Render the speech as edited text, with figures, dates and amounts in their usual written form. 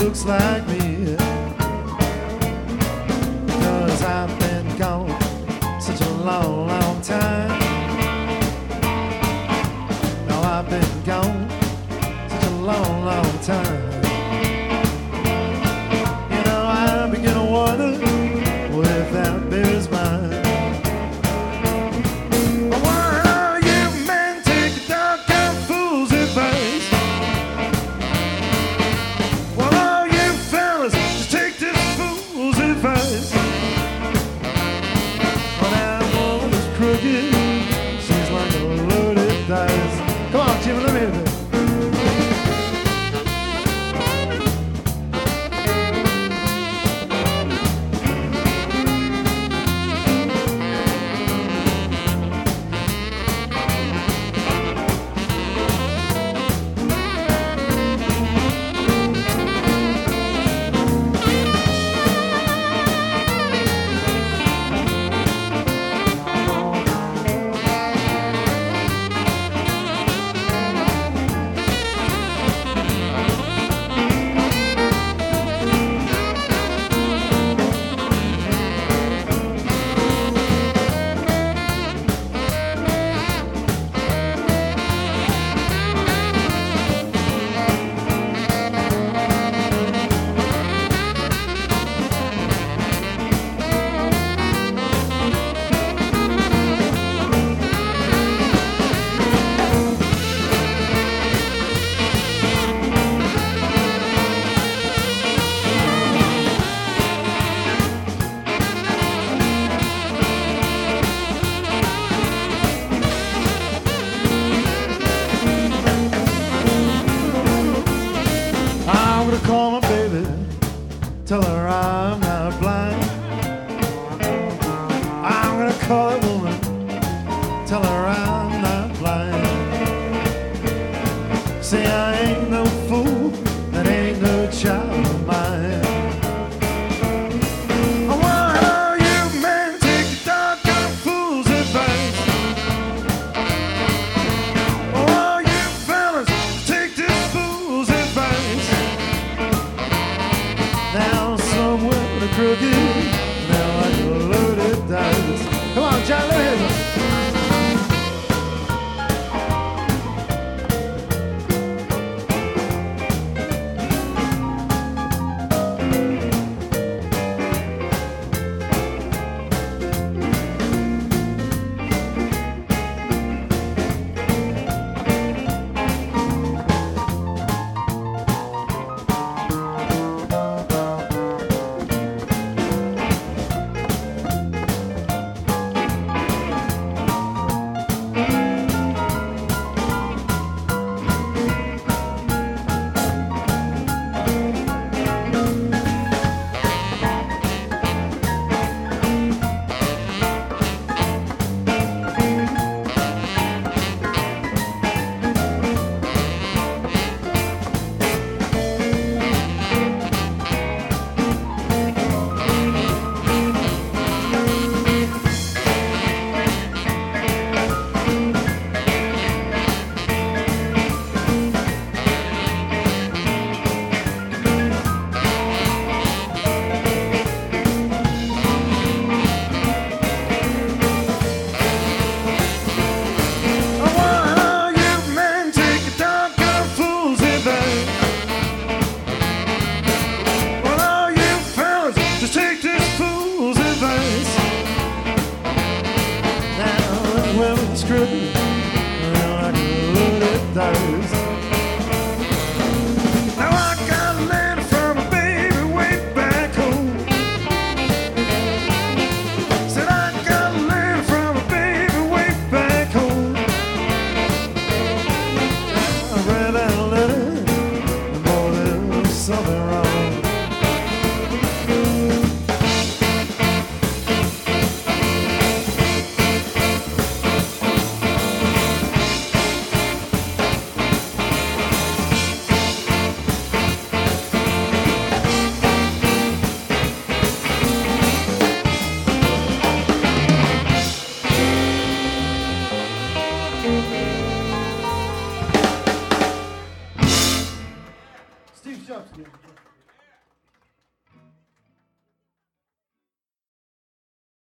looks like me. 'Cause I've been gone such a long, long time. Now I've been gone such a long, long time. You know, I begin to wonder if that baby's mine. Why you men take the doggone fool's advice? Well, all you fellas just take this fool's advice. Well, that woman is crooked, she's like a loaded dice. Come on, Jimmy, let me hear this. Call my baby, tell her I'm not blind. I'm gonna call a woman, tell her I'm not blind. Say I ain't no fool, that ain't no child of mine. Why all you men take the doggone fool's advice? All you fellas take this fool's advice. Now some women are crooked, now like a loaded dice. Come on, John, let me hear some. Screwed, like a loaded dice. Now I got a letter from a baby way back home. Said I got a letter from a baby way back home. I read that letter, and boy, there was something wrong. Steve Jobs.